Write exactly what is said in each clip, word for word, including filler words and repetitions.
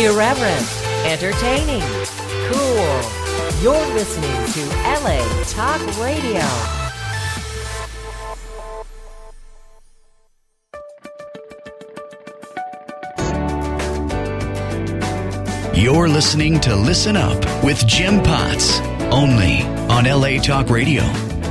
Irreverent, entertaining, cool. You're listening to L A Talk Radio. You're listening to Listen Up with Jim Potts, only on L A Talk Radio.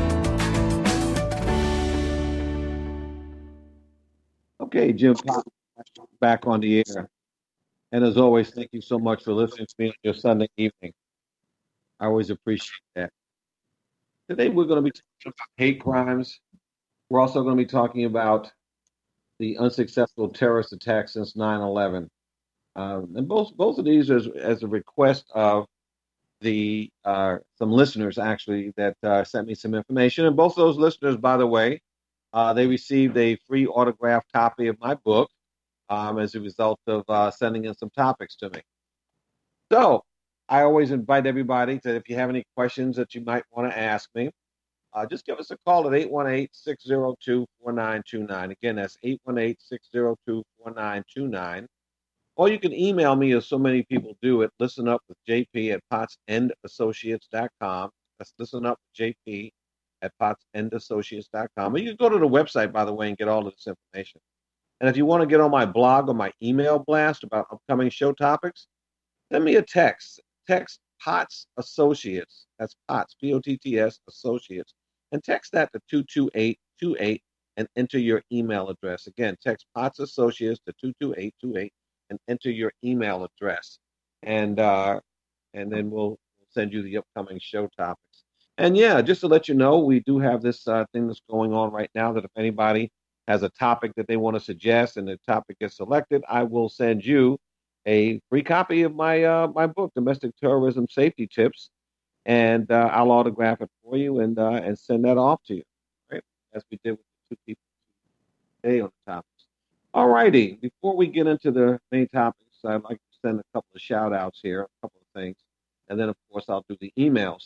Okay, Jim Potts back on the air. And as always, thank you so much for listening to me on your Sunday evening. I always appreciate that. Today we're going to be talking about hate crimes. We're also going to be talking about the unsuccessful terrorist attacks since nine eleven. Um, and both both of these as as a request of the uh, some listeners actually that uh, sent me some information. And both of those listeners, by the way, uh, they received a free autographed copy of my book um, as a result of uh, sending in some topics to me. So I always invite everybody to, if you have any questions that you might want to ask me, uh, just give us a call at eight one eight, six zero two, four nine two nine. Again, that's eight one eight, six zero two, four nine two nine. Or you can email me, as so many people do, at listenupwithjp at pottsand dot com. That's listenupwithjp at pottsand dot com. Or you can go to the website, by the way, and get all of this information. And if you want to get on my blog or my email blast about upcoming show topics, send me a text. Text Potts Associates. That's Potts, P O T T S, Associates. And text that to two two eight two eight and enter your email address. Again, text Potts Associates to two two eight two eight and enter your email address. And uh, and then we'll send you the upcoming show topics. And yeah, just to let you know, we do have this uh, thing that's going on right now that if anybody has a topic that they want to suggest and the topic gets selected, I will send you a free copy of my uh, my book, Domestic Terrorism Safety Tips, and uh, I'll autograph it for you and uh, and send that off to you, right? As we did with the two people today on the topics. All righty. Before we get into the main topics, I'd like to send a couple of shout outs here, a couple of things, and then of course I'll do the emails.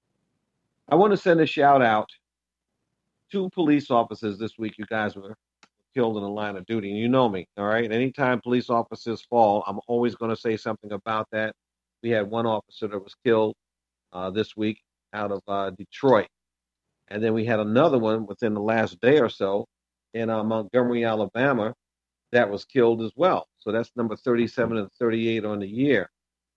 I want to send a shout out to police officers this week. You guys were killed in the line of duty, and you know me, all right? Anytime police officers fall, I'm always going to say something about that. We had one officer that was killed uh, this week out of uh, Detroit, and then we had another one within the last day or so in uh, Montgomery, Alabama, that was killed as well. So that's number thirty-seven and thirty-eight on the year.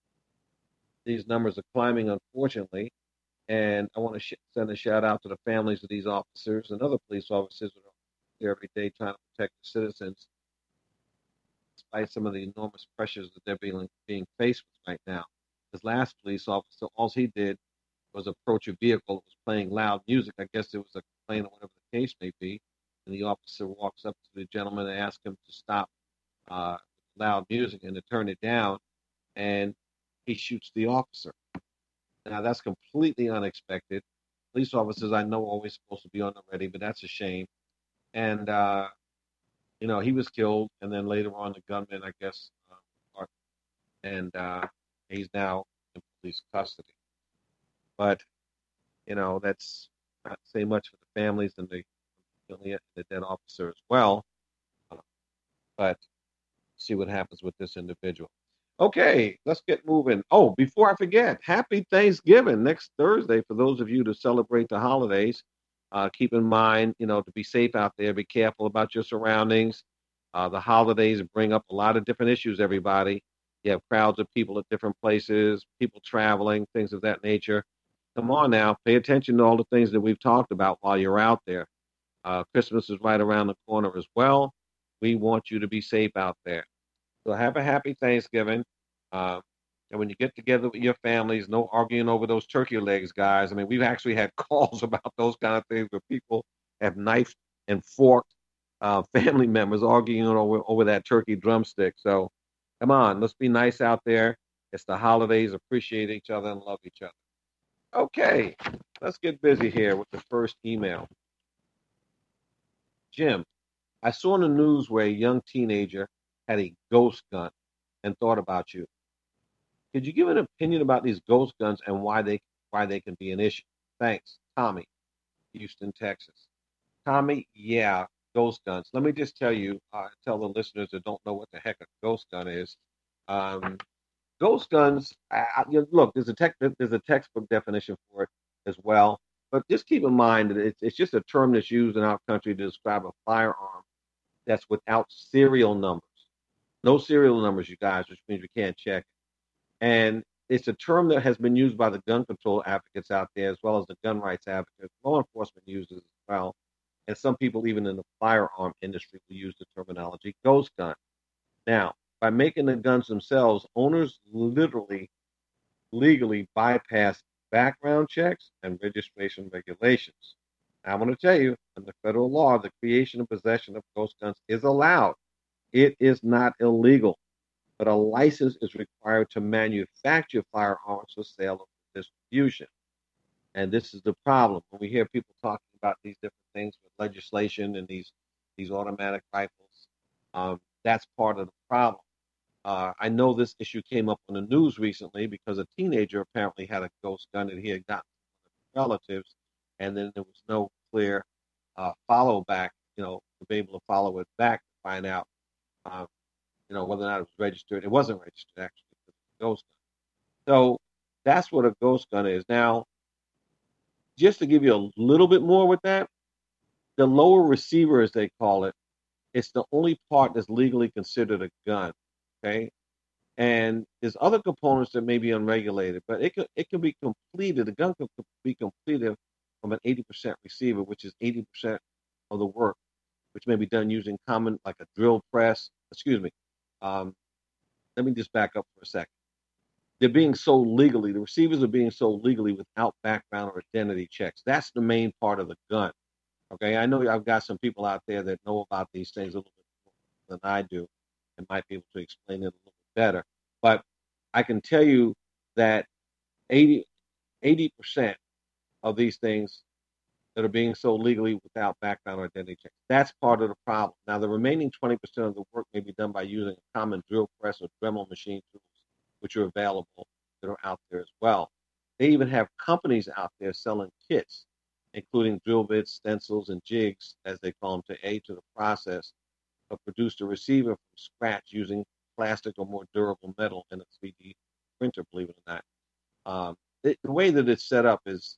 These numbers are climbing, unfortunately, and I want to sh- send a shout out to the families of these officers and other police officers that are here every day trying to protect the citizens, despite some of the enormous pressures that they're being, being faced with right now. This last police officer, all he did was approach a vehicle that was playing loud music. I guess it was a complaint or whatever the case may be. And the officer walks up to the gentleman and asks him to stop uh, loud music and to turn it down. And he shoots the officer. Now, that's completely unexpected. Police officers, I know, are always supposed to be on the ready, but that's a shame. And, uh, you know, he was killed, and then later on, the gunman, I guess, uh, and uh, he's now in police custody. But, you know, that's not to say much for the families and the, the dead officer as well. Uh, but see what happens with this individual. Okay, let's get moving. Oh, before I forget, happy Thanksgiving next Thursday for those of you to celebrate the holidays. Uh, keep in mind, you know, to be safe out there. Be careful about your surroundings. Uh, the holidays bring up a lot of different issues, everybody. You have crowds of people at different places, people traveling, things of that nature. Come on now, pay attention to all the things that we've talked about while you're out there. Uh, Christmas is right around the corner as well. We want you to be safe out there. So have a happy Thanksgiving. Uh, and when you get together with your families, no arguing over those turkey legs, guys. I mean, we've actually had calls about those kind of things where people have knifed and forked uh, family members arguing over, over that turkey drumstick. So come on, let's be nice out there. It's the holidays. Appreciate each other and love each other. Okay, let's get busy here with the first email. Jim, I saw in the news where a young teenager had a ghost gun and thought about you. Could you give an opinion about these ghost guns and why they why they can be an issue? Thanks, Tommy, Houston, Texas. Tommy, yeah, ghost guns. Let me just tell you, uh, tell the listeners that don't know what the heck a ghost gun is. Um, Ghost guns. I, I, you know, look, there's a tech, there's a textbook definition for it as well. But just keep in mind that it's, it's just a term that's used in our country to describe a firearm that's without serial numbers. No serial numbers, you guys, which means you can't check. And it's a term that has been used by the gun control advocates out there, as well as the gun rights advocates. Law enforcement uses it as well. And some people, even in the firearm industry, will use the terminology ghost gun. Now, by making the guns themselves, owners literally, legally bypass background checks and registration regulations. Now, I'm going to tell you, under federal law, the creation and possession of ghost guns is allowed. It is not illegal, but a license is required to manufacture firearms for sale or distribution. And this is the problem. When we hear people talking about these different things with legislation and these these automatic rifles, um, that's part of the problem. Uh, I know this issue came up on the news recently because a teenager apparently had a ghost gun that he had gotten from relatives, and then there was no clear uh, follow back, you know, to be able to follow it back to find out, uh, you know, whether or not it was registered. It wasn't registered actually, it was a ghost gun. So that's what a ghost gun is. Now, just to give you a little bit more with that, the lower receiver, as they call it, it's the only part that's legally considered a gun. Okay, and there's other components that may be unregulated, but it can it can be completed. The gun can be completed from an eighty percent receiver, which is eighty percent of the work, which may be done using common like a drill press. Excuse me. Um, let me just back up for a second. They're being sold legally. The receivers are being sold legally without background or identity checks. That's the main part of the gun. Okay, I know I've got some people out there that know about these things a little bit more than I do and might be able to explain it a little bit better. But I can tell you that eighty, eighty percent of these things that are being sold legally without background or identity checks, that's part of the problem. Now, the remaining twenty percent of the work may be done by using a common drill press or Dremel machine tools, which are available that are out there as well. They even have companies out there selling kits, including drill bits, stencils, and jigs, as they call them, to aid to the process of produce a receiver from scratch using plastic or more durable metal in a three D printer, believe it or not. Um, it, the way that it's set up is,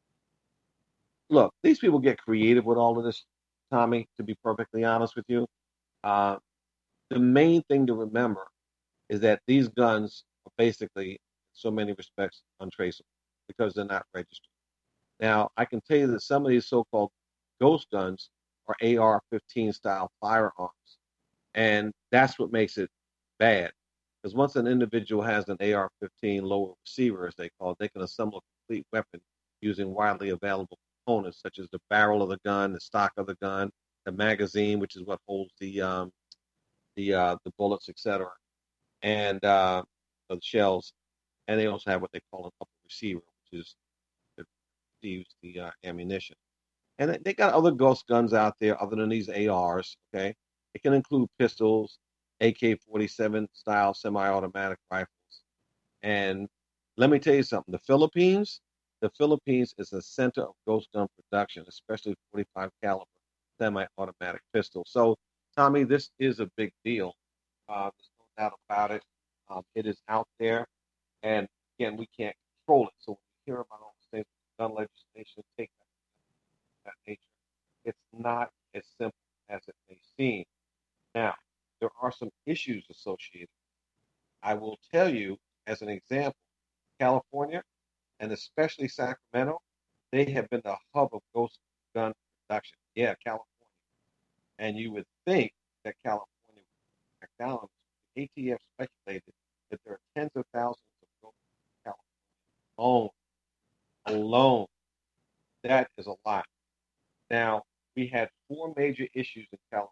look, these people get creative with all of this, Tommy, to be perfectly honest with you. Uh, the main thing to remember is that these guns are basically, in so many respects, untraceable because they're not registered. Now, I can tell you that some of these so-called ghost guns are A R fifteen style firearms. And that's what makes it bad. Because once an individual has an A R fifteen lower receiver, as they call it, they can assemble a complete weapon using widely available components such as the barrel of the gun, the stock of the gun, the magazine, which is what holds the um, the uh, the bullets, et cetera, and uh, the shells. And they also have what they call an upper receiver, which is that receives the uh, ammunition. And they got other ghost guns out there other than these A Rs. Okay, it can include pistols, A K forty-seven style semi-automatic rifles. And let me tell you something: the Philippines, the Philippines is a center of ghost gun production, especially forty-five caliber semi-automatic pistols. So, Tommy, this is a big deal. Uh, there's no doubt about it. Um, it is out there, and again, we can't control it. So when we hear about all these things, gun legislation, take that nature, it's not as simple as it may seem. Now, there are some issues associated. I will tell you, as an example, California and especially Sacramento, they have been the hub of ghost gun production. Yeah, California. And you would think that California would back down. A T F speculated that there are tens of thousands of ghost guns in California alone. Alone. That is a lot. Now, we had four major issues in California.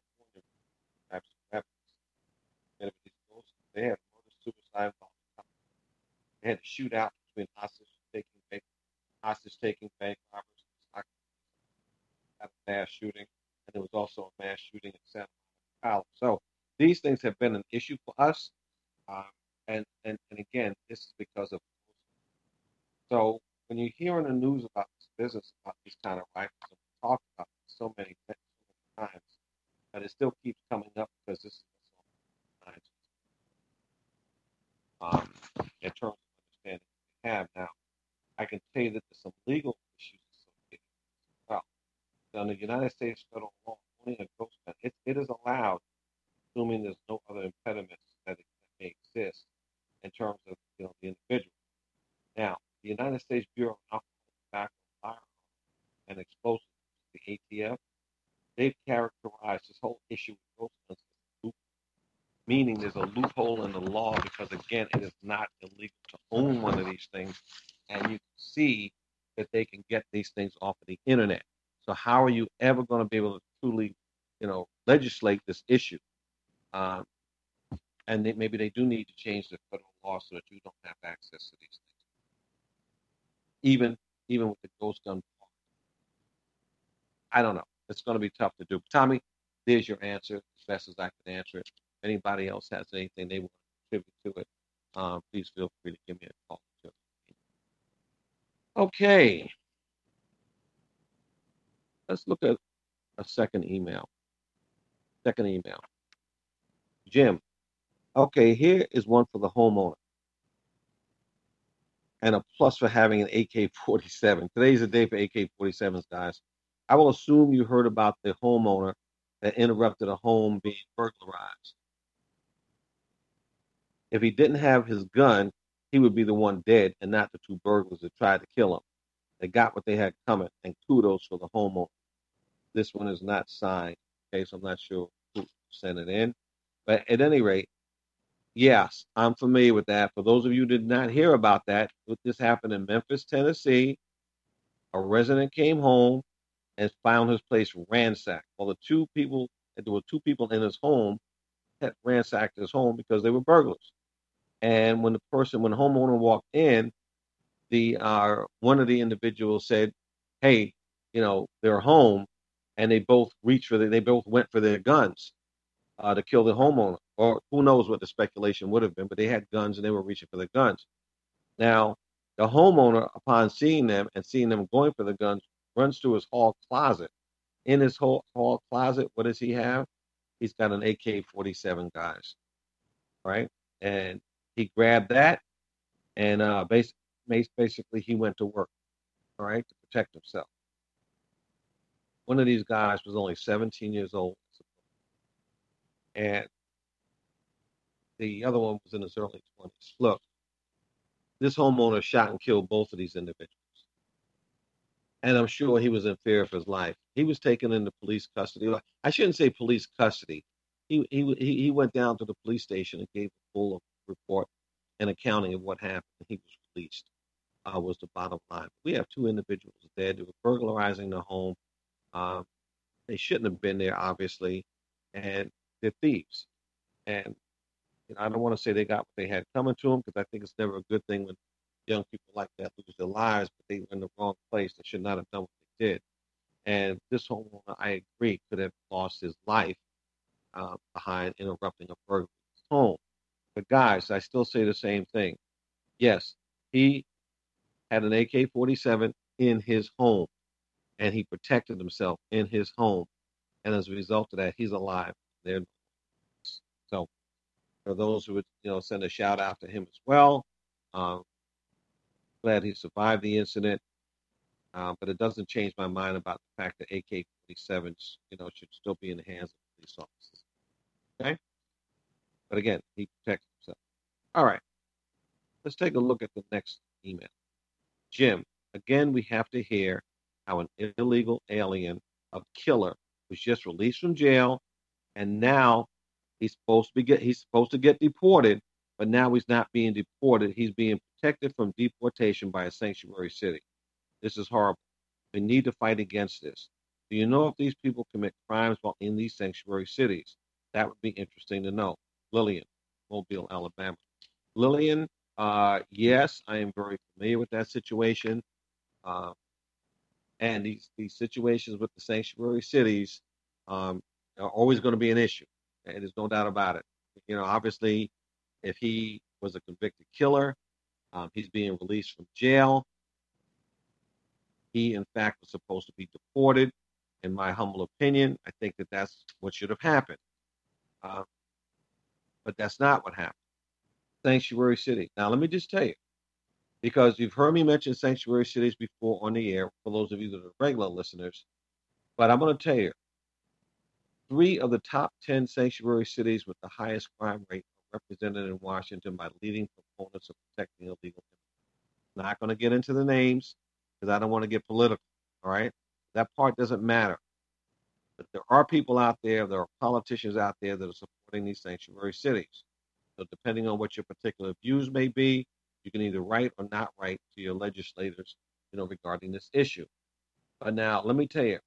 And these ghosts, they had murder suicide. They had a shootout between hostage taking bank, hostage taking bank robbers, had a mass shooting, and there was also a mass shooting in Santa Monica. So these things have been an issue for us, um, and and and again, this is because of. So when you hear in the news about this business, about these kind of rifles, and we talk about it so many, so many times, but it still keeps coming up because this is what's on the minds. Um, have. Now, I can tell you that there's some legal issues associated as well. So under United States federal law, owning a ghost gun, it, it is allowed, assuming there's no other impediments that, it, that may exist in terms of you know the individual. Now, the United States Bureau of Alcohol, Tobacco, Firearms, and Explosives, the A T F, they've characterized this whole issue with ghost guns as a loop, meaning there's a loophole in the law because, again, it is not illegal to own one of these things, and you can see that they can get these things off of the internet. So how are you ever going to be able to truly, you know, legislate this issue? Um, and they, maybe they do need to change the federal law so that you don't have access to these things, even even with the ghost gun. I don't know. It's going to be tough to do. Tommy, there's your answer, as best as I can answer it. If anybody else has anything they want to contribute to it, um, please feel free to give me a call. Okay. Let's look at a second email. Second email. Jim. Okay, here is one for the homeowner. And a plus for having an A K forty-seven. Today's the day for A K forty-sevens, guys. I will assume you heard about the homeowner that interrupted a home being burglarized. If he didn't have his gun, he would be the one dead and not the two burglars that tried to kill him. They got what they had coming, and kudos for the homeowner. This one is not signed, okay, so I'm not sure who sent it in. But at any rate, yes, I'm familiar with that. For those of you who did not hear about that, this happened in Memphis, Tennessee. A resident came home and found his place ransacked. Well, the two people, there were two people in his home that ransacked his home because they were burglars. And when the person, when the homeowner walked in, the uh, one of the individuals said, "Hey, you know, they're home," and they both reached for the, they both went for their guns uh, to kill the homeowner, or who knows what the speculation would have been, but they had guns and they were reaching for the guns. Now, the homeowner, upon seeing them and seeing them going for the guns, runs to his hall closet. In his hall, hall closet, what does he have? He's got an A K forty-seven, guys, right? And he grabbed that, and uh, basically, basically he went to work, all right, to protect himself. One of these guys was only seventeen years old, and the other one was in his early twenties. Look, this homeowner shot and killed both of these individuals. And I'm sure he was in fear of his life. He was taken into police custody. I shouldn't say police custody. He he he went down to the police station and gave a full report and accounting of what happened. He was released. Uh, was the bottom line. We have two individuals dead. They were burglarizing the home. Um, they shouldn't have been there, obviously, and they're thieves. And you know, I don't want to say they got what they had coming to them, because I think it's never a good thing when young people like that lose their lives, but they were in the wrong place. They should not have done what they did. And this homeowner, I agree, could have lost his life uh, behind interrupting a burglar's home. But guys, I still say the same thing. Yes, he had an A K forty-seven in his home, and he protected himself in his home. And as a result of that, he's alive. There. So for those who would, you know, send a shout out to him as well. Um, glad he survived the incident, uh, but it doesn't change my mind about the fact that A K forty-sevens, you know, should still be in the hands of police officers. Okay? But again, he protects himself. All right. Let's take a look at the next email. Jim, again, we have to hear how an illegal alien, a killer, was just released from jail, and now he's supposed to be get, he's supposed to get deported, but now he's not being deported. He's being protected from deportation by a sanctuary city. This is horrible. We need to fight against this. Do you know if these people commit crimes while in these sanctuary cities? That would be interesting to know. Lillian, Mobile, Alabama. Lillian, uh, yes, I am very familiar with that situation. Uh, and these, these situations with the sanctuary cities um, are always going to be an issue. And there's no doubt about it. You know, obviously, if he was a convicted killer, um, he's being released from jail. He, in fact, was supposed to be deported. In my humble opinion, I think that that's what should have happened. Uh, but that's not what happened. Sanctuary city. Now, let me just tell you, because you've heard me mention sanctuary cities before on the air, for those of you that are regular listeners. But I'm going to tell you, three of the top ten sanctuary cities with the highest crime rate are represented in Washington by leading proponents of protecting illegal immigrants. Not going to get into the names because I don't want to get political. All right, that part doesn't matter. But there are people out there, there are politicians out there that are supporting these sanctuary cities. So depending on what your particular views may be, you can either write or not write to your legislators, you know, regarding this issue. But now, let me tell you,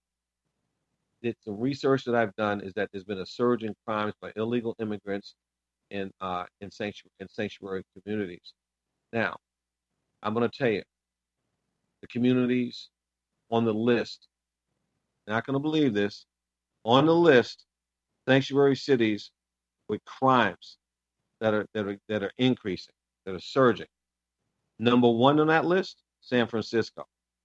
it's the research that I've done is that there's been a surge in crimes by illegal immigrants in uh, in sanctuary in sanctuary communities. Now, I'm going to tell you, the communities on the list, not going to believe this, on the list, sanctuary cities with crimes that are that are that are increasing, that are surging. Number one on that list, San Francisco.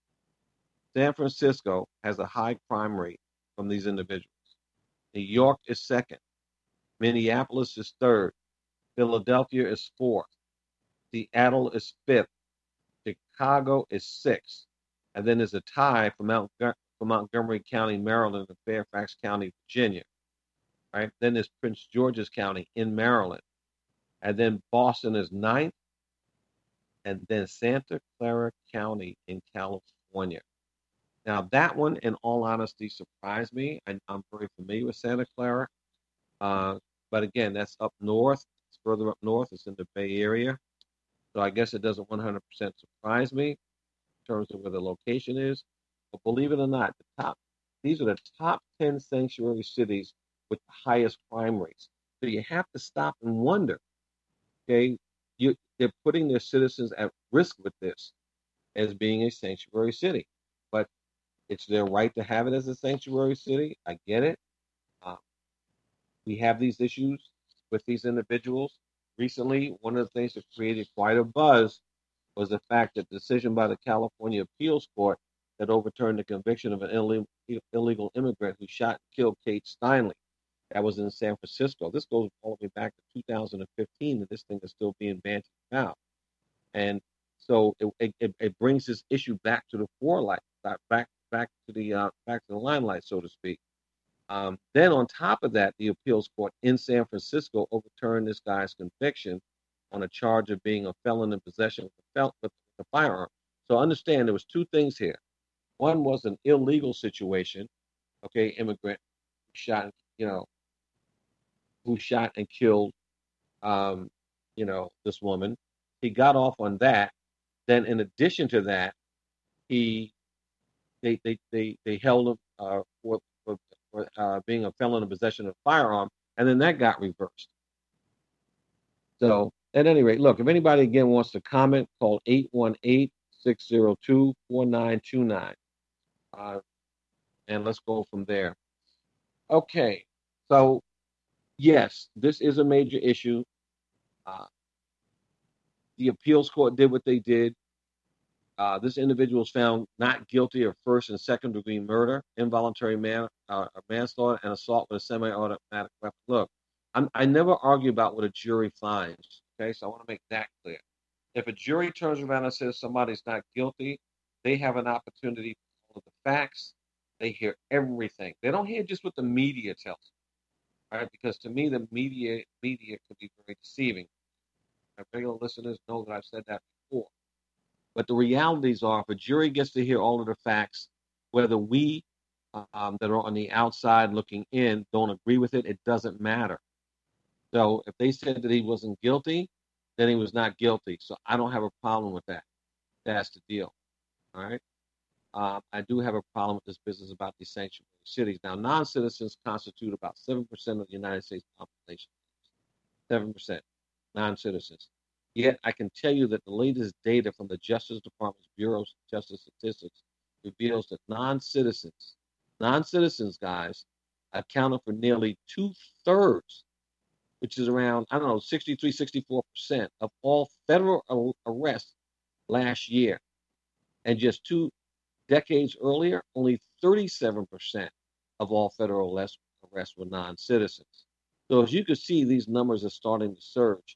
San Francisco has a high crime rate from these individuals. New York is second. Minneapolis is third. Philadelphia is fourth. Seattle is fifth. Chicago is sixth. And then there's a tie for Mount for Montgomery County, Maryland, and Fairfax County, Virginia. Right? Then there's Prince George's County in Maryland. And then Boston is ninth. And then Santa Clara County in California. Now, that one, in all honesty, surprised me. I, I'm very familiar with Santa Clara. Uh, but again, that's up north. It's further up north. It's in the Bay Area. So I guess it doesn't one hundred percent surprise me in terms of where the location is. But believe it or not, the top these are the top ten sanctuary cities with the highest crime rates. So you have to stop and wonder, okay, you, they're putting their citizens at risk with this as being a sanctuary city. But it's their right to have it as a sanctuary city. I get it. Uh, we have these issues with these individuals. Recently, one of the things that created quite a buzz was the fact that the decision by the California Appeals Court that overturned the conviction of an illegal, illegal immigrant who shot and killed Kate Steinle. That was in San Francisco. This goes all the way back to two thousand fifteen, and this thing is still being bandied about. And so it, it, it brings this issue back to the forelight, back back to the uh, back to the limelight, so to speak. Um, then on top of that, the appeals court in San Francisco overturned this guy's conviction on a charge of being a felon in possession of a, fel- with a firearm. So understand there was two things here. One was an illegal situation, okay, immigrant who shot, you know, who shot and killed, um, you know, this woman. He got off on that. Then in addition to that, he they they they, they held him uh, for, for, for uh, being a felon in possession of a firearm, and then that got reversed. So at any rate, look, if anybody again wants to comment, call eight one eight, six zero two, four nine two nine. Uh, and let's go from there. Okay, so yes, this is a major issue. Uh, the appeals court did what they did. Uh, this individual was found not guilty of first and second degree murder, involuntary man, uh, manslaughter, and assault with a semi-automatic weapon. Look, I'm, I never argue about what a jury finds. Okay, so I want to make that clear. If a jury turns around and says somebody's not guilty, they have an opportunity to follow the facts. They hear everything. They don't hear just what the media tells them. All right, because to me, the media media could be very deceiving. My regular listeners know that I've said that before. But the realities are, if a jury gets to hear all of the facts, whether we um, that are on the outside looking in don't agree with it, it doesn't matter. So if they said that he wasn't guilty, then he was not guilty. So I don't have a problem with that. That's the deal. All right. Uh, I do have a problem with this business about these sanctuary cities. Now, non-citizens constitute about seven percent of the United States population. seven percent non-citizens. Yet I can tell you that the latest data from the Justice Department's Bureau of Justice Statistics reveals that non-citizens, non-citizens, guys, accounted for nearly two-thirds, which is around, I don't know, sixty-three, sixty-four percent of all federal arrests last year. And just two decades earlier, only thirty-seven percent of all federal arrests were non-citizens. So as you can see, these numbers are starting to surge.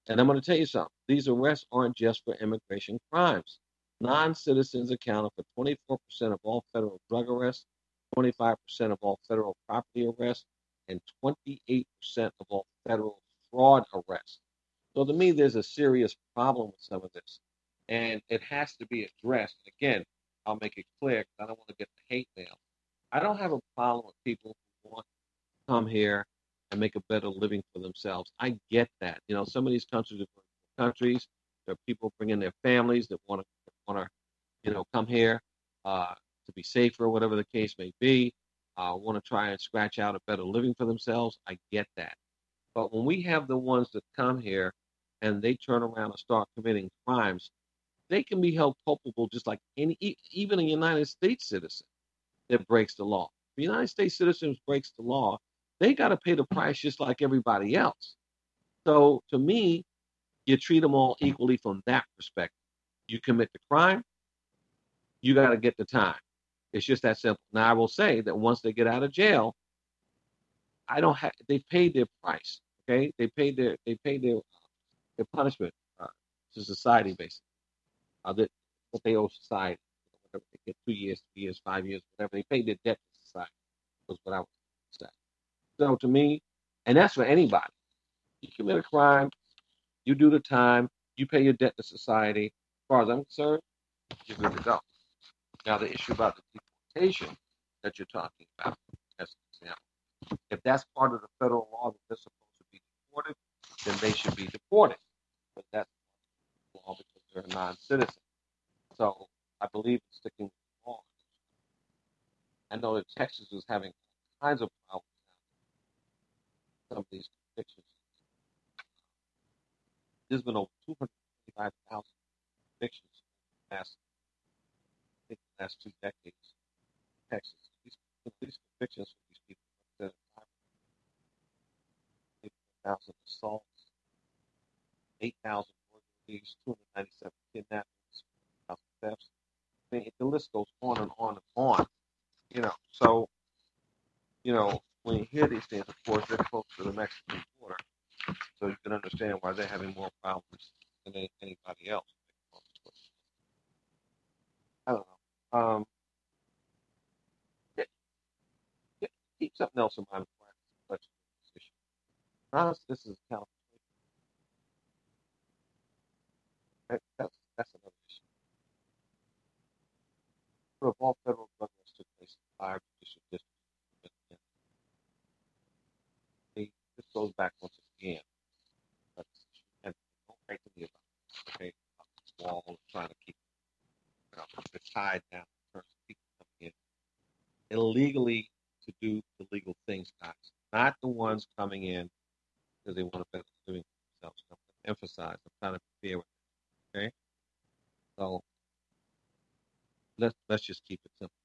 And I'm going to tell you something. These arrests aren't just for immigration crimes. Non-citizens accounted for twenty-four percent of all federal drug arrests, twenty-five percent of all federal property arrests, and twenty-eight percent of all federal fraud arrests. So to me, there's a serious problem with some of this, and it has to be addressed. Again, I'll make it clear because I don't want to get the hate mail. I don't have a problem with people who want to come here and make a better living for themselves. I get that. You know, some of these countries are countries. There are people bringing their families that want to want to, you know, come here uh, to be safer, whatever the case may be. Uh, want to try and scratch out a better living for themselves. I get that. But when we have the ones that come here and they turn around and start committing crimes, they can be held culpable just like any, e- even a United States citizen that breaks the law. If a United States citizen breaks the law, they got to pay the price just like everybody else. So to me, you treat them all equally from that perspective. You commit the crime, you got to get the time. It's just that simple. Now I will say that once they get out of jail, I don't have. They paid their price. Okay, they paid their they paid their their punishment uh, to society, basically. Uh, that what they owe society. Whatever they get, two years, three years, five years, whatever they paid their debt to society. Was what I would say. So to me, and that's for anybody. You commit a crime, you do the time, you pay your debt to society. As far as I'm concerned, you're good to go. Now the issue about the deportation that you're talking about, as an example, if that's part of the federal law that they're supposed to be deported, then they should be deported. But that's the law because they're a non-citizen. So I believe in sticking with the law. I know that Texas is having all kinds of problems with some of these convictions. There's been over two hundred twenty-five thousand convictions in the last, I think, the last two decades in Texas. These, these convictions for these people represent five thousand assaults, eight thousand burglaries, two hundred ninety-seven kidnappings, one thousand thefts. I mean, the list goes on and on and on. You know, so, you know, when you hear these things, of course, they're close to the Mexican border, so you can understand why they're having more problems than any, anybody else. I don't know. Um, yeah, yeah, keep something else in mind before I let you this issue. Honestly, this is California. That, that's, that's another issue. But of all federal drug arrests took place in five judicial districts. They, this goes back once again. But, and don't write to me about it, okay? About this wall and trying to keep you know, the tide down in terms of people coming in illegally to do illegal things, guys. Not the ones coming in because they want to better living for themselves. I'm going to emphasize. I'm trying to be fair with that, okay? So let's let's just keep it simple.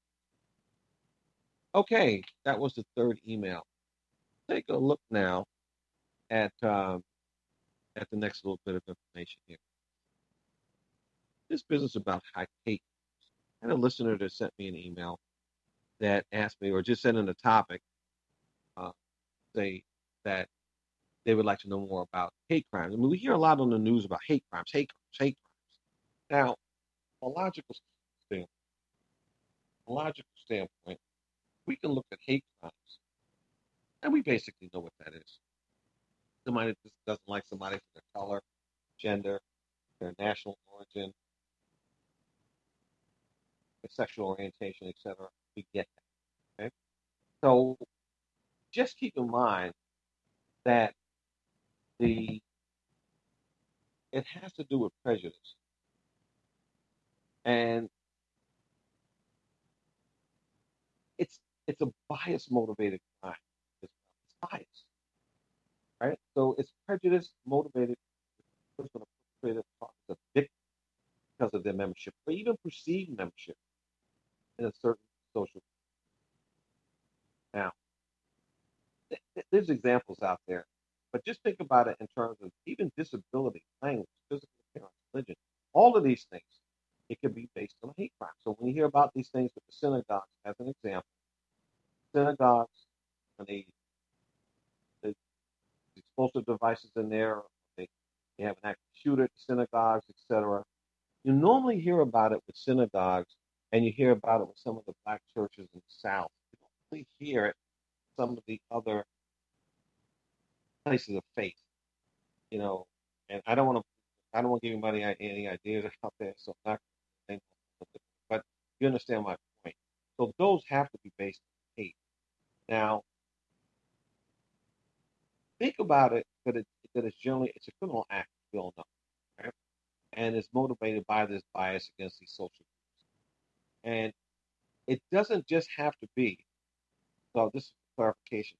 Okay, that was the third email. Take a look now at um, at the next little bit of information here. This business about high hate. I had a listener that sent me an email that asked me, or just sent in a topic, uh, say that they would like to know more about hate crimes. I mean, we hear a lot on the news about hate crimes, hate crimes, hate crimes. Now, a logical standpoint, a logical standpoint, we can look at hate crimes, and we basically know what that is. Somebody that just doesn't like somebody for their color, gender, their national origin, their sexual orientation, et cetera. We get that. Okay? So just keep in mind that the it has to do with prejudice. And it's it's a bias motivated crime. It's, it's bias, right? So it's prejudice motivated. The person or perpetrator is a victim because of their membership, or even perceived membership in a certain social. Now, th- th- there's examples out there, but just think about it in terms of even disability, language, physical appearance, religion, all of these things. It could be based on hate crime. So when you hear about these things with the synagogues, as an example, synagogues, when they the explosive devices in there, they They have an active shooter at synagogues, et cetera. You normally hear about it with synagogues, and you hear about it with some of the black churches in the South. You don't really hear it with some of the other places of faith, you know. And I don't want to, I don't want to give anybody any ideas out there, so I'm not going to think, but you understand my point. So those have to be based on hate. Now, think about it that it that it's generally it's a criminal act, we all know, right? And it's motivated by this bias against these social groups. And it doesn't just have to be. So this is clarification.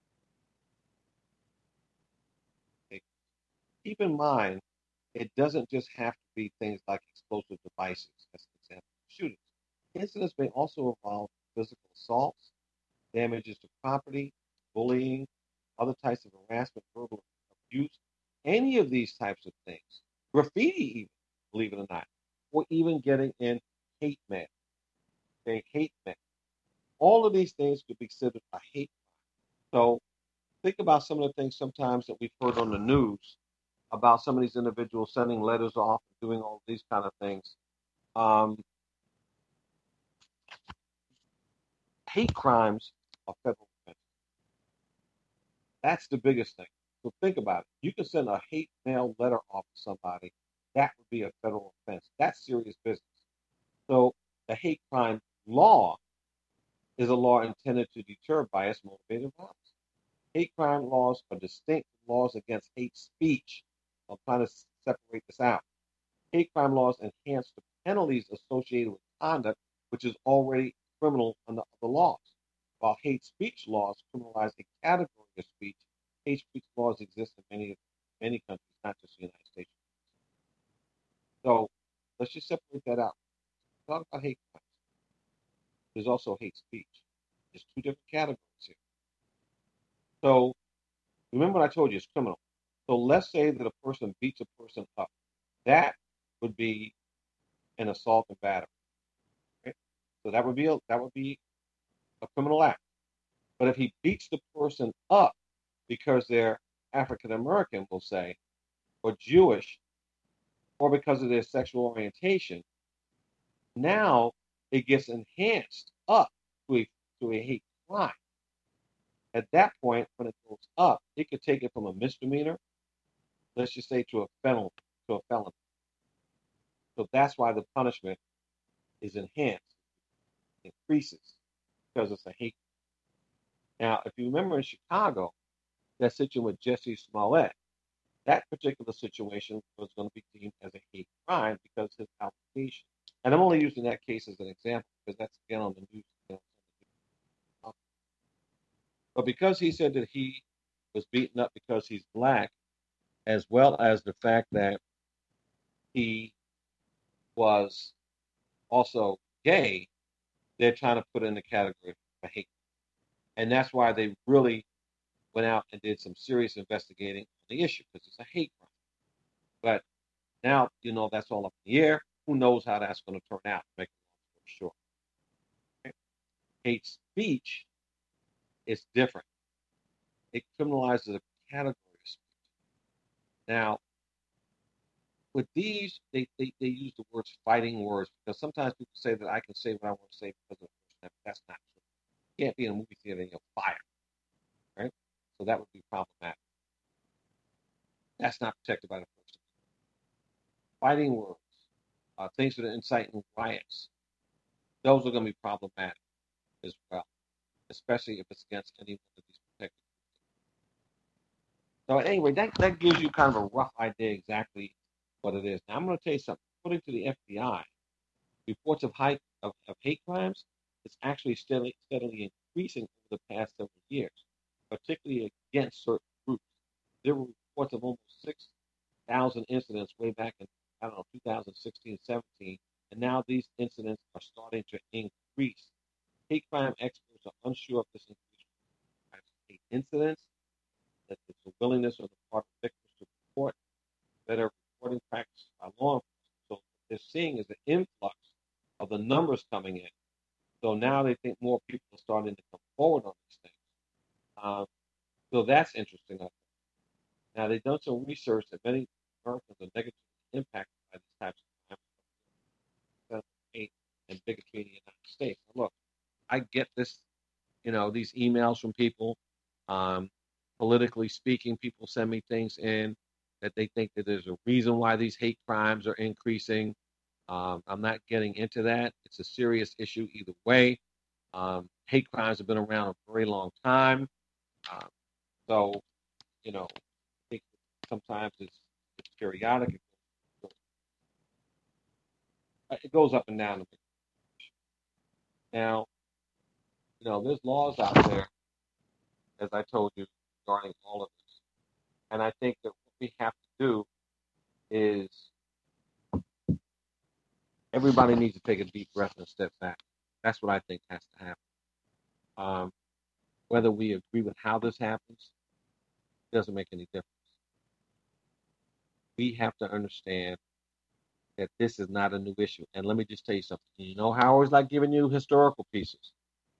Okay? Keep in mind, it doesn't just have to be things like explosive devices, as an example of shootings. Incidents may also involve physical assaults, damages to property, bullying, other types of harassment, verbal abuse, any of these types of things, graffiti, even, believe it or not, or even getting in hate mail, okay, hate mail. All of these things could be considered a hate crime. So think about some of the things sometimes that we've heard on the news about some of these individuals sending letters off and doing all these kind of things. Um, hate crimes are federal offenses. That's the biggest thing. So think about it. You can send a hate mail letter off to somebody. That would be a federal offense. That's serious business. So the hate crime law is a law intended to deter bias motivated violence. Hate crime laws are distinct from laws against hate speech. I'm trying to separate this out. Hate crime laws enhance the penalties associated with conduct which is already criminal under other laws. While hate speech laws criminalize a category of speech, hate speech laws exist in many many countries, not just the United States. So let's just separate that out. Talk about hate crimes. There's also hate speech. There's two different categories here. So remember what I told you, it's criminal. So let's say that a person beats a person up. That would be an assault and battery. Right? So that would be a, that would be a criminal act. But if he beats the person up because they're African American, we'll say, or Jewish, or because of their sexual orientation, now it gets enhanced up to a to a hate crime. At that point, when it goes up, it could take it from a misdemeanor, let's just say, to a felony, to a felony. So that's why the punishment is enhanced, increases, because it's a hate. Now, if you remember in Chicago, that situation with Jesse Smollett, that particular situation was going to be deemed as a hate crime because his application. And I'm only using that case as an example because that's again on the news. You know, but because he said that he was beaten up because he's black, as well as the fact that he was also gay, they're trying to put it in the category of hate. And that's why they really went out and did some serious investigating on the issue because it's a hate crime. But now, you know, that's all up in the air. Who knows how that's going to turn out, to make it short. Okay? Hate speech is different. It criminalizes a category of speech. Now, with these, they, they, they use the words fighting words because sometimes people say that I can say what I want to say because of the First Amendment. That's not true. You can't be in a movie theater and you'll fire, right? So that would be problematic. That's not protected by the First Amendment. Fighting words, uh, things that are inciting riots, those are going to be problematic as well, especially if it's against any one of these protected groups. So anyway, that, that gives you kind of a rough idea exactly what it is. Now I'm going to tell you something. According to the F B I, reports of, high, of, of hate crimes is actually steadily, steadily increasing over the past several years, particularly against certain groups. There were reports of almost six thousand incidents way back in, I don't know, two thousand sixteen, seventeen, and now these incidents are starting to increase. Hate crime experts are unsure if this increase is hate incidents, that there's a willingness on the part of victims to report, better reporting practices by law enforcement. So what they're seeing is an influx of the numbers coming in. So now they think more people are starting to come forward on these things. Uh, so that's interesting. Now they've done some research that many Americans are negatively impacted by these types of crimes, hate and bigotry in the United States. Now, look, I get this, you know, these emails from people. Um, politically speaking, people send me things in that they think that there's a reason why these hate crimes are increasing. Um, I'm not getting into that. It's a serious issue either way. Um, hate crimes have been around a very long time. Um, so, you know, I think sometimes it's, it's periodic. It goes, it goes up and down. Now, you know, there's laws out there, as I told you, regarding all of this. And I think that what we have to do is everybody needs to take a deep breath and step back. That's what I think has to happen. Um, whether we agree with how this happens doesn't make any difference. We have to understand that this is not a new issue. And let me just tell you something. You know how I always like giving you historical pieces.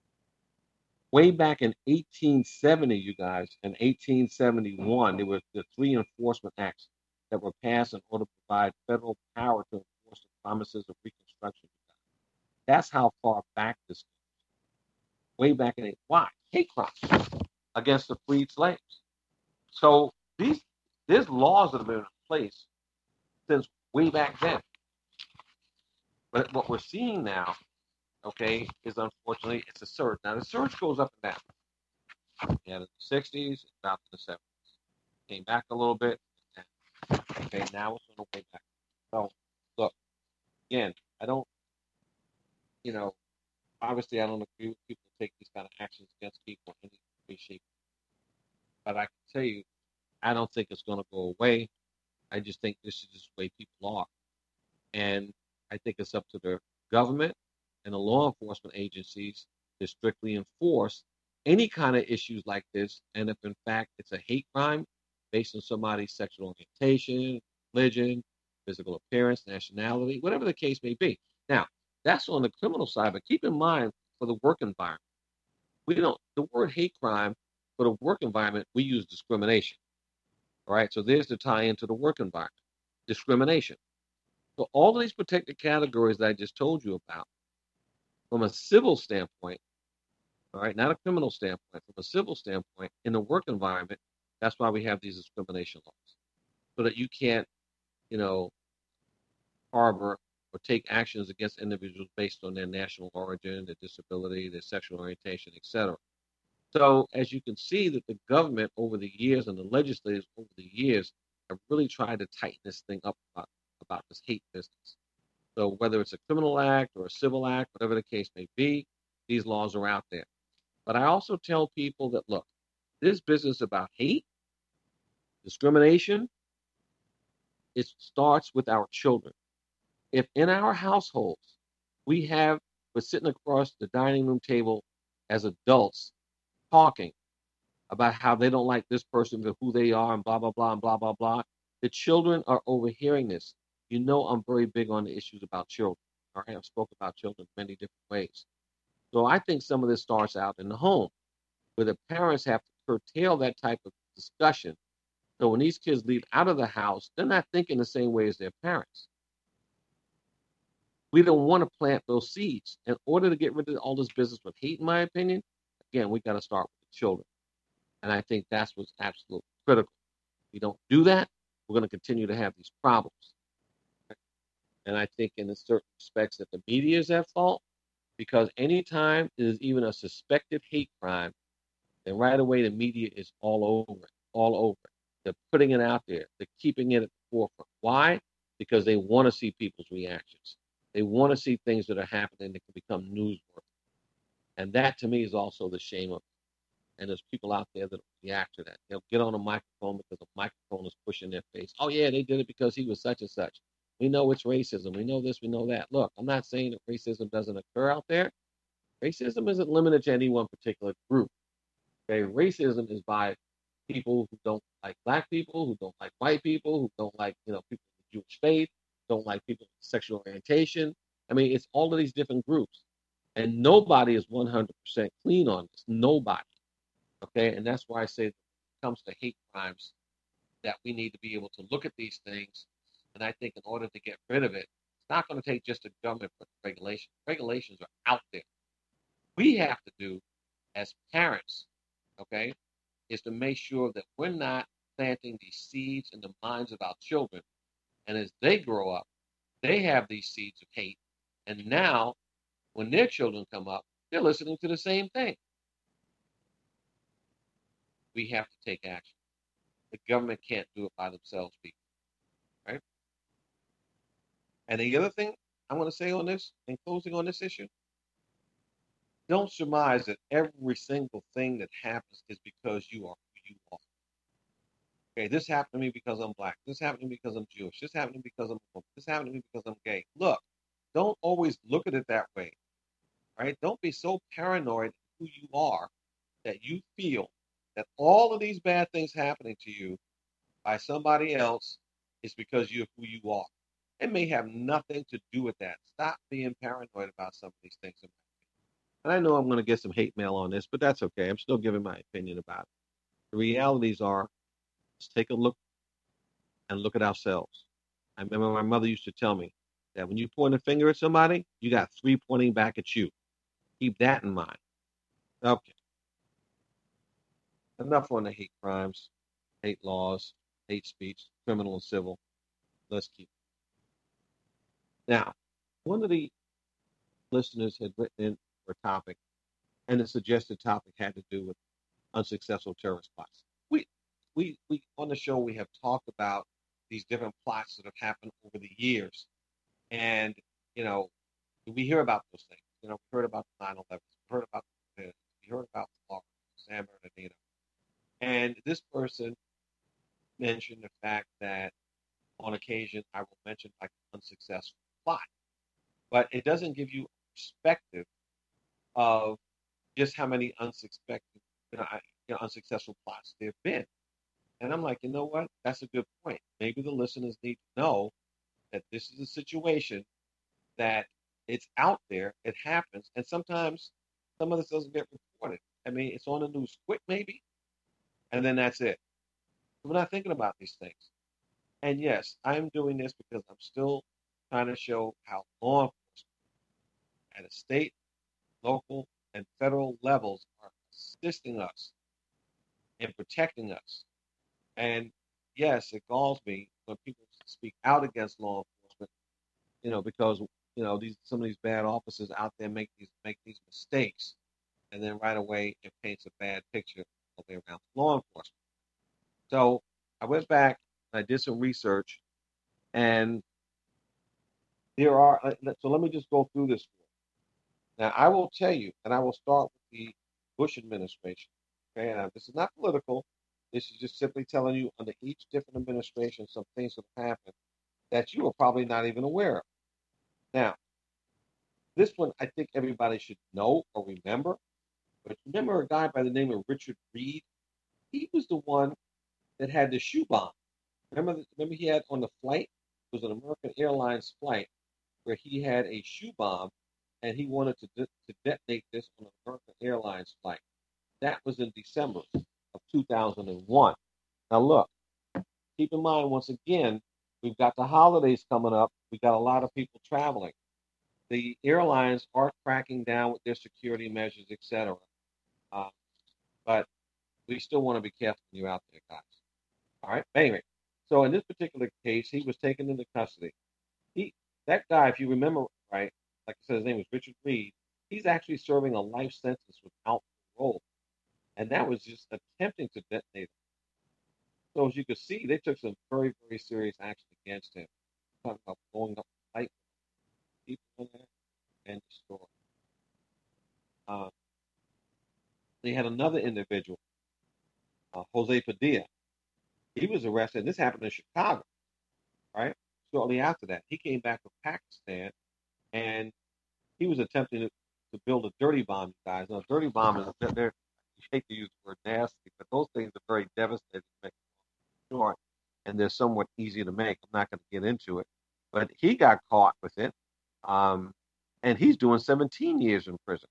Way back in eighteen seventy, you guys, in eighteen seventy-one, there were the three enforcement acts that were passed in order to provide federal power to enforce the promises of Reconstruction. That's how far back this goes. Way back in it. Why? Hate crimes against the freed slaves. So these there's laws that have been in place since way back then. But what we're seeing now, okay, is unfortunately it's a surge. Now the surge goes up and down. Yeah, in the sixties, about in the seventies. Came back a little bit. Okay, now it's on the way back. So look, again, I don't, you know, obviously I don't agree with people who take these kind of actions against people in any way, shape. But I can tell you, I don't think it's going to go away. I just think this is just the way people are. And I think it's up to the government and the law enforcement agencies to strictly enforce any kind of issues like this. And if in fact it's a hate crime based on somebody's sexual orientation, religion, physical appearance, nationality, whatever the case may be. Now, that's on the criminal side, but keep in mind for the work environment. We don't, the word hate crime for the work environment, we use discrimination. All right, so there's the tie into the work environment, discrimination. So all of these protected categories that I just told you about, from a civil standpoint, all right, not a criminal standpoint, from a civil standpoint, in the work environment, that's why we have these discrimination laws, so that you can't, you know, harbor or take actions against individuals based on their national origin, their disability, their sexual orientation, et cetera. So as you can see that the government over the years and the legislators over the years have really tried to tighten this thing up about, about this hate business. So whether it's a criminal act or a civil act, whatever the case may be, these laws are out there. But I also tell people that, look, this business about hate, discrimination, it starts with our children. If in our households we have, we're sitting across the dining room table as adults talking about how they don't like this person for who they are and blah, blah, blah, and blah, blah, blah. The children are overhearing this. You know I'm very big on the issues about children. I have spoken about children in many different ways. So I think some of this starts out in the home, where the parents have to curtail that type of discussion. So when these kids leave out of the house, they're not thinking the same way as their parents. We don't want to plant those seeds. In order to get rid of all this business with hate, in my opinion, again, we got to start with the children. And I think that's what's absolutely critical. If we don't do that, we're going to continue to have these problems. And I think in certain respects that the media is at fault, because anytime there's even a suspected hate crime, then right away the media is all over it, all over it. They're putting it out there. They're keeping it at the forefront. Why? Because they want to see people's reactions. They want to see things that are happening that can become newsworthy. And that, to me, is also the shame of it. And there's people out there that react to that. They'll get on a microphone because the microphone is pushing their face. Oh, yeah, they did it because he was such and such. We know it's racism. We know this. We know that. Look, I'm not saying that racism doesn't occur out there. Racism isn't limited to any one particular group. Okay, racism is by people who don't like black people, who don't like white people, who don't like, you know, people with Jewish faith, don't like people with sexual orientation. I mean, it's all of these different groups. And nobody is one hundred percent clean on this. Nobody. Okay, and that's why I say when it comes to hate crimes, that we need to be able to look at these things. And I think in order to get rid of it, it's not going to take just a government regulation. Regulations are out there. We have to do as parents, okay, is to make sure that we're not planting these seeds in the minds of our children. And as they grow up, they have these seeds of hate. And now, when their children come up, they're listening to the same thing. We have to take action. The government can't do it by themselves, people. Right? And the other thing I'm going to say on this, in closing on this issue, don't surmise that every single thing that happens is because you are who you are. Okay, this happened to me because I'm black. This happened to me because I'm Jewish. This happened to me because I'm woman. This happened to me because I'm gay. Look, don't always look at it that way. Right? Don't be so paranoid who you are that you feel that all of these bad things happening to you by somebody else is because you're who you are. It may have nothing to do with that. Stop being paranoid about some of these things. And I know I'm going to get some hate mail on this, but that's okay. I'm still giving my opinion about it. The realities are, let's take a look and look at ourselves. I remember my mother used to tell me that when you point a finger at somebody, you got three pointing back at you. Keep that in mind. Okay. Enough on the hate crimes, hate laws, hate speech, criminal and civil. Let's keep it. Now, one of the listeners had written in for a topic, and the suggested topic had to do with unsuccessful terrorist plots. We, we, we on the show we have talked about these different plots that have happened over the years, and you know, we hear about those things. You know, we heard about the nine eleven, we heard about the we heard about the law, San Bernardino, and this person mentioned the fact that on occasion I will mention like an unsuccessful plot, but it doesn't give you a perspective of just how many unsuspected, you know, you know, unsuccessful plots there have been. And I'm like, you know what? That's a good point. Maybe the listeners need to know that this is a situation that it's out there, it happens, and sometimes some of this doesn't get reported. I mean, it's on the news quick, maybe, and then that's it. We're not thinking about these things. And yes, I'm doing this because I'm still trying to show how law enforcement at a state, local, and federal levels are assisting us in protecting us. And yes, it galls me when people speak out against law enforcement, you know, because you know these some of these bad officers out there make these make these mistakes, and then right away it paints a bad picture of the way around law enforcement. So I went back, I did some research, and there are. So let me just go through this. Now I will tell you, and I will start with the Bush administration. Okay, now this is not political. This is just simply telling you under each different administration some things that have happened that you are probably not even aware of. Now, this one I think everybody should know or remember. But remember a guy by the name of Richard Reed? He was the one that had the shoe bomb. Remember, remember he had on the flight? It was an American Airlines flight where he had a shoe bomb and he wanted to, de- to detonate this on an American Airlines flight. That was in December of two thousand one. Now look, keep in mind once again, we've got the holidays coming up. We've got a lot of people traveling. The airlines are cracking down with their security measures, et cetera. Uh, but we still want to be careful when you're out there, guys. All right. Anyway, so in this particular case, he was taken into custody. He, that guy, if you remember right, like I said, his name was Richard Reed. He's actually serving a life sentence without parole, and that was just attempting to detonate him. So as you can see, they took some very, very serious action against him. Talking about blowing up the light, people in there, and destroy. Uh, they had another individual, uh, Jose Padilla. He was arrested. This happened in Chicago, right? Shortly after that, he came back from Pakistan, and he was attempting to, to build a dirty bomb, you guys. Now, dirty bomb is, they're, they're, you hate to use the word nasty, but those things are very devastating to make short, and they're somewhat easy to make. I'm not going to get into it, but he got caught with it, um, and he's doing seventeen years in prison.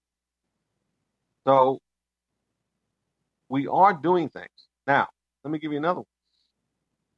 So we are doing things. Now, let me give you another one.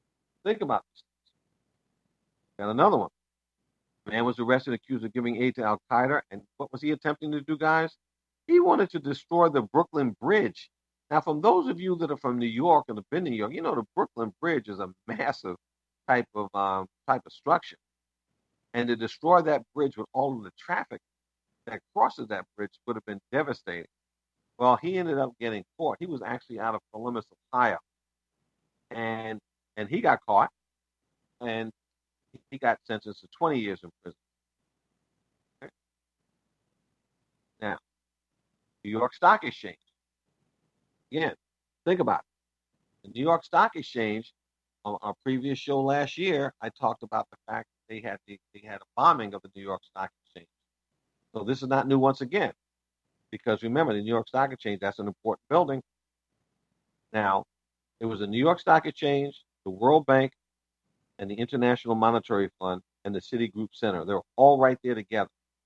Think about this. Got another one. Man was arrested accused of giving aid to Al Qaeda, and what was he attempting to do, guys? He wanted to destroy the Brooklyn Bridge. Now, from those of you that are from New York and have been to New York, you know the Brooklyn Bridge is a massive type of um, type of structure, and to destroy that bridge with all of the traffic that crosses that bridge would have been devastating. Well, he ended up getting caught. He was actually out of Columbus, Ohio, and and he got caught, and he got sentenced to twenty years in prison. Okay? Now, New York Stock Exchange. Again, think about it. The New York Stock Exchange, on our previous show last year, I talked about the fact that they had the, they had a bombing of the New York Stock Exchange. So this is not new once again, because remember, the New York Stock Exchange, that's an important building. Now, it was the New York Stock Exchange, the World Bank, and the International Monetary Fund, and the Citigroup Center. They were all right there together.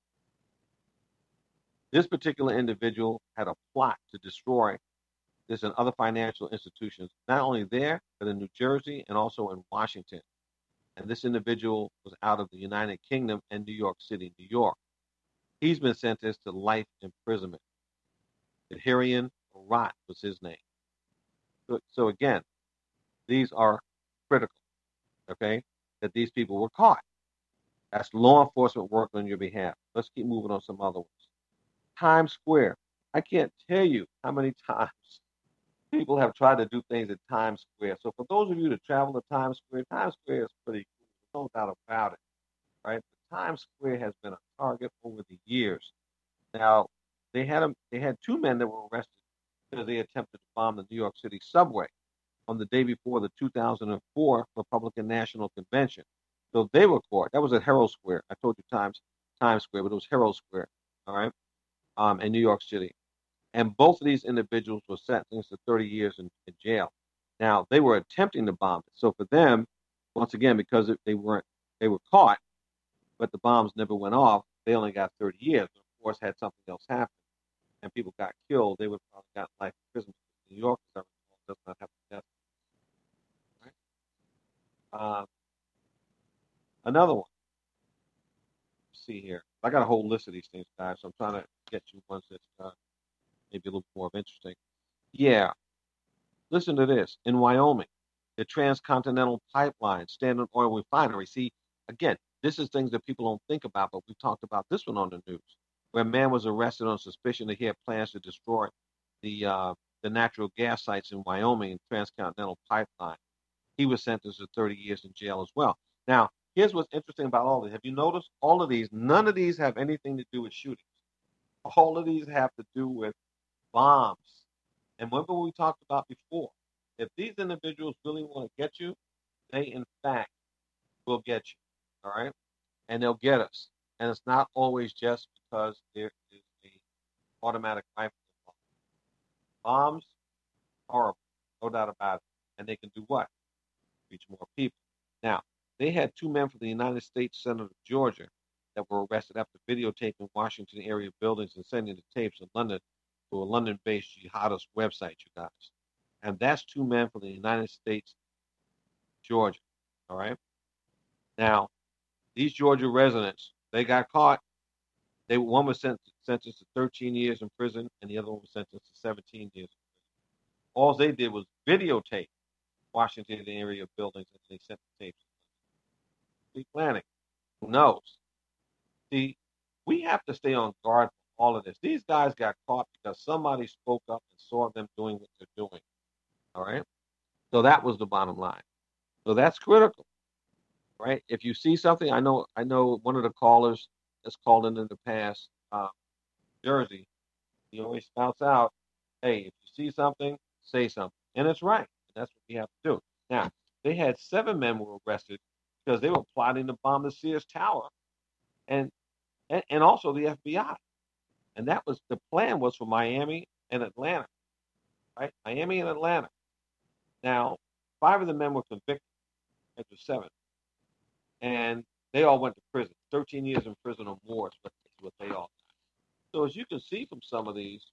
This particular individual had a plot to destroy this and other financial institutions, not only there, but in New Jersey and also in Washington. And this individual was out of the United Kingdom and New York City, New York. He's been sentenced to life imprisonment. Tahirian Arat was his name. So, so again, these are critical, okay, that these people were caught. That's law enforcement work on your behalf. Let's keep moving on some other ones. Times Square. I can't tell you how many times people have tried to do things at Times Square. So for those of you that travel to Times Square, Times Square is pretty cool. No doubt about it, right? But Times Square has been a target over the years. Now, they had a, they had two men that were arrested because they attempted to bomb the New York City subway on the day before the two thousand four Republican National Convention. So they were caught. That was at Herald Square. I told you Times Times Square, but it was Herald Square, all right, um, in New York City. And both of these individuals were sentenced to thirty years in, in jail. Now, they were attempting to bomb it. So for them, once again, because they weren't, they were caught, but the bombs never went off, they only got thirty years. But of course, had something else happen and people got killed, they would have probably gotten life in prison. New York, as I recall, does not have the death. Right? Uh, another one. Let's see here. I got a whole list of these things, guys, so I'm trying to get you ones that uh, maybe a little more of interesting. Yeah. Listen to this. In Wyoming, the Transcontinental Pipeline, Standard Oil Refinery. See, again, this is things that people don't think about, but we talked about this one on the news, where a man was arrested on suspicion that he had plans to destroy the uh, the natural gas sites in Wyoming and Transcontinental Pipeline. He was sentenced to thirty years in jail as well. Now, here's what's interesting about all of these. Have you noticed all of these? None of these have anything to do with shootings. All of these have to do with bombs. And remember what we talked about before. If these individuals really want to get you, they in fact will get you. All right? And they'll get us. And it's not always just because there is a automatic rifle involved. Bombs, horrible, no doubt about it. And they can do what? Reach more people. Now, they had two men from the United States Senate of Georgia that were arrested after videotaping Washington area buildings and sending the tapes in London to a London-based jihadist website, you guys. And that's two men from the United States, Georgia. All right? Now, these Georgia residents, they got caught. They one was sentenced, sentenced to thirteen years in prison, and the other one was sentenced to seventeen years in prison. All they did was videotape Washington area buildings, and they sent the tapes. Be planning. Who knows? See, we have to stay on guard for all of this. These guys got caught because somebody spoke up and saw them doing what they're doing. All right? So that was the bottom line. So that's critical. Right? If you see something, I know I know one of the callers that's called in in the past, uh, Jersey, he always spouts out, hey, if you see something, say something. And it's right. And that's what we have to do. Now, they had seven men were arrested because they were plotting to bomb the Sears Tower and, and and also the F B I. And that was the plan was for Miami and Atlanta. Right? Miami and Atlanta. Now, five of the men were convicted. It was seven. And they all went to prison. thirteen years in prison or more is what, is what they all got. So as you can see from some of these,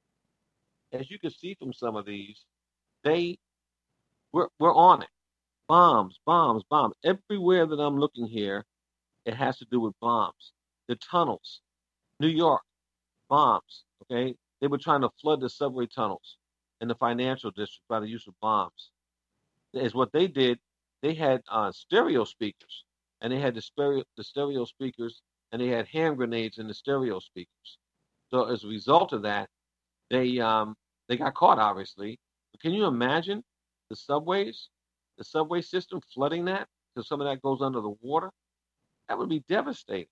as you can see from some of these, they we're we're on it. Bombs, bombs, bombs. Everywhere that I'm looking here, it has to do with bombs. The tunnels, New York, bombs. Okay, they were trying to flood the subway tunnels in the financial district by the use of bombs. Is what they did. They had uh, stereo speakers, and they had the stereo the stereo speakers, and they had hand grenades in the stereo speakers. So as a result of that, they um, they got caught, obviously. But can you imagine the subways, the subway system flooding that? Because some of that goes under the water. That would be devastating.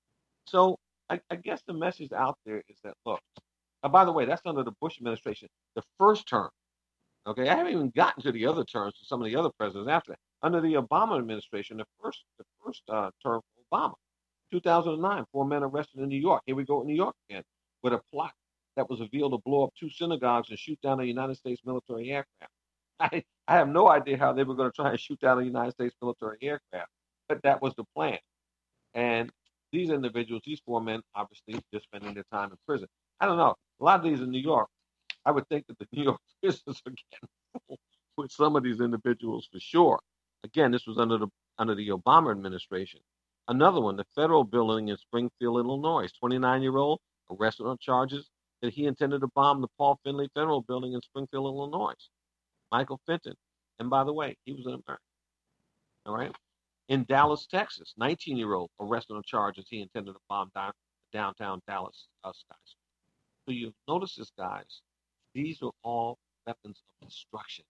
So I, I guess the message out there is that look. Uh, by the way, that's under the Bush administration, the first term. Okay, I haven't even gotten to the other terms of some of the other presidents after that. Under the Obama administration, the first the first uh, term of Obama, two thousand nine, four men arrested in New York. Here we go in New York again with a plot that was revealed to blow up two synagogues and shoot down a United States military aircraft. I, I have no idea how they were going to try and shoot down a United States military aircraft, but that was the plan. And these individuals, these four men, obviously just spending their time in prison. I don't know. A lot of these in New York, I would think that the New York prisons are getting full with some of these individuals for sure. Again, this was under the under the Obama administration. Another one, the federal building in Springfield, Illinois. twenty-nine-year-old arrested on charges that he intended to bomb the Paul Finley Federal Building in Springfield, Illinois. Michael Fenton. And by the way, he was an American. All right. In Dallas, Texas, nineteen-year-old arrested on charges he intended to bomb down, downtown Dallas uh, skies. So you notice this, guys. These are all weapons of destruction.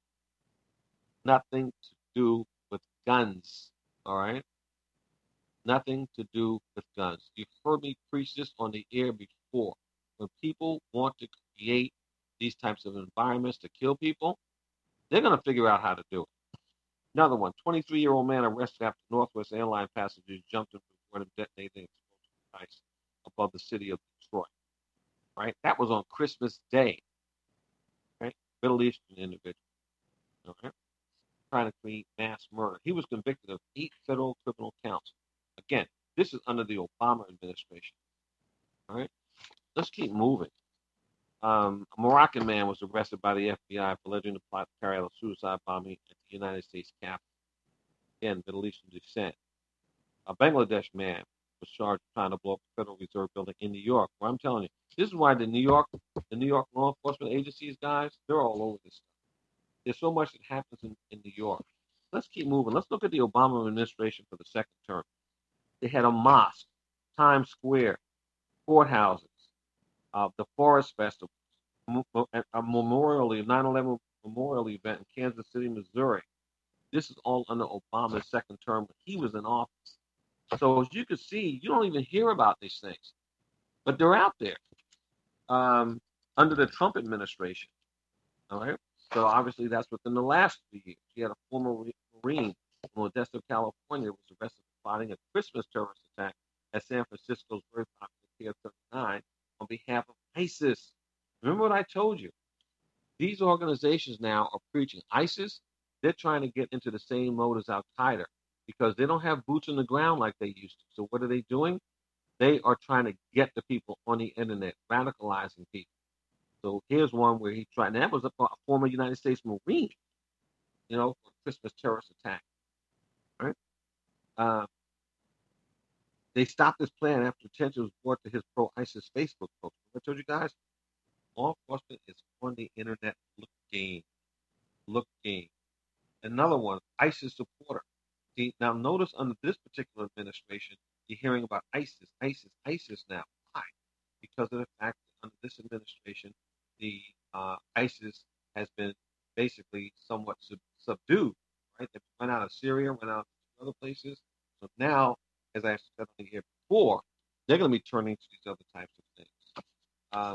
Nothing to do with guns. All right. Nothing to do with guns. You've heard me preach this on the air before. When people want to create these types of environments to kill people, they're going to figure out how to do it. Another one, twenty-three-year-old man arrested after Northwest Airlines passengers jumped into one of detonating explosive device above the city of Detroit. Right? That was on Christmas Day. Right? Middle Eastern individual. All right? Trying to create mass murder. He was convicted of eight federal criminal counts. Again, this is under the Obama administration. All right? Let's keep moving. Um, a Moroccan man was arrested by the F B I for alleging to plot to carry out a suicide bombing at the United States Capitol. Again, Middle Eastern descent. A Bangladesh man was charged with trying to blow up the Federal Reserve Building in New York. Where I'm telling you, this is why the New York, the New York law enforcement agencies, guys, they're all over this stuff. There's so much that happens in, in New York. Let's keep moving. Let's look at the Obama administration for the second term. They had a mosque, Times Square, courthouses, uh, the Forest Festival, a memorial, nine eleven memorial event in Kansas City, Missouri. This is all under Obama's second term when he was in office. So as you can see, you don't even hear about these things, but they're out there um, under the Trump administration. All right. So obviously that's within the last three years. You had a former Marine from Modesto, California, who was arrested for plotting a Christmas terrorist attack at San Francisco's very popular Pier thirty-nine on behalf of ISIS. Remember what I told you? These organizations now are preaching ISIS. They're trying to get into the same mode as Al Qaeda because they don't have boots on the ground like they used to. So what are they doing? They are trying to get the people on the internet, radicalizing people. So here's one where he tried, and that was a, a former United States Marine, you know, for a Christmas terrorist attack. Right? Uh, they stopped this plan after attention was brought to his pro-ISIS Facebook post. I told you guys, law enforcement is on the internet looking, looking. Another one, ISIS supporter. See, now notice under this particular administration, you're hearing about ISIS, ISIS, ISIS now. Why? Because of the fact that under this administration, the uh, ISIS has been basically somewhat sub- subdued, right? They went out of Syria, went out to other places. So now, as I said on here before, they're going to be turning to these other types of things. Um,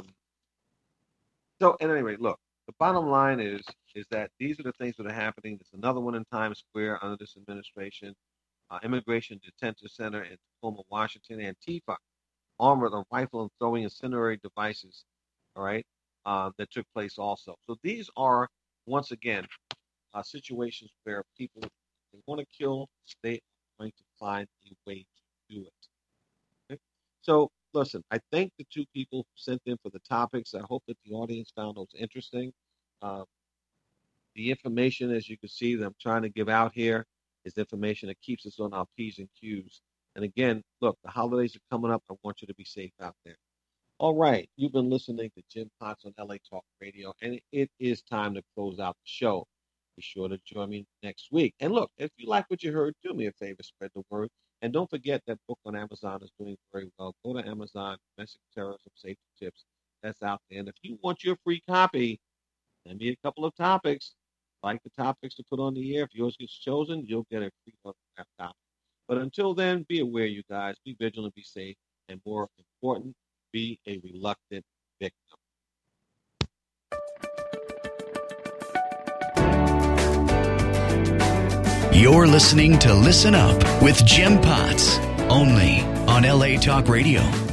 so at any rate, look, the bottom line is is that these are the things that are happening. There's another one in Times Square under this administration, uh, Immigration Detention Center in Tacoma, Washington, Antifa, armored on rifle and throwing incendiary devices, all right, uh, that took place also. So these are, once again, uh, situations where people, if they want to kill, they are going to find a way to do it. Okay? So listen, I thank the two people who sent in for the topics. I hope that the audience found those interesting. Uh, The information, as you can see, that I'm trying to give out here is information that keeps us on our P's and Q's. And again, look, the holidays are coming up. I want you to be safe out there. All right, you've been listening to Jim Potts on L A Talk Radio, and it is time to close out the show. Be sure to join me next week. And look, if you like what you heard, do me a favor, spread the word. And don't forget that book on Amazon is doing very well. Go to Amazon, Domestic Terrorism Safety Tips. That's out there. And if you want your free copy, send me a couple of topics. Like the topics to put on the air. If yours gets chosen, you'll get a free autograph copy. But until then, be aware, you guys. Be vigilant, be safe, and more important, be a reluctant victim. You're listening to Listen Up with Jim Potts, only on L A Talk Radio.